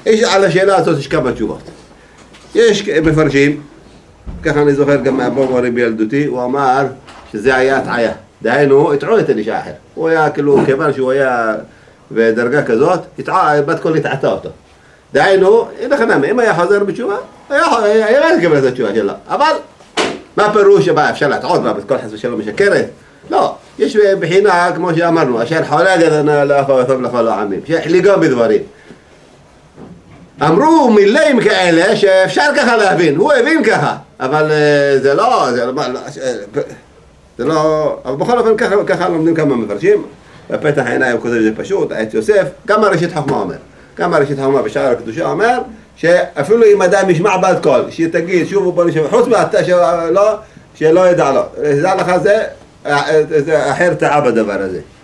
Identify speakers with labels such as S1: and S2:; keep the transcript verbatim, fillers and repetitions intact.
S1: יש על השאלה הזאת יש כמה תשובות. יש מפרשים, ככה אני זוכר גם מהבורבורי בילדותי, הוא אמר שזה היה הטעיה. דהיינו, הטעו את אלישע אחר. הוא היה כאילו, כיוון שהוא היה בדרגה כזאת, בת קול התעתה אותו. דהיינו, אין לך נמי, אם היה חוזר בתשובה, היה לקבל את התשובה שלה. אבל, מה הפירוש שבה אפשר להטעות בה, בת קול חס ושלום משקרת? לא, יש בחינה, כמו שאמרנו, אשר חולה גדנה לאחו וטוב לכל העמים, שהחליגו בדברים. אמרו מילים כאלה שאפשר ככה להבין, הוא הבין ככה, אבל זה לא, זה לא, זה לא, אבל בכל אופן ככה, ככה לומדים כמה מפרשים, בפתח העיניים הוא כותב את זה פשוט, את יוסף, כמה ראשית חוכמה אומר, כמה ראשית חוכמה בשער הקדושה אומר, שאפילו אם אדם ישמע בת קול, שתגיד שוב בוא נשמע, חוץ מהתה שלא, שלא ידע לו, ידע לך זה, זה אחר טעה בדבר הזה.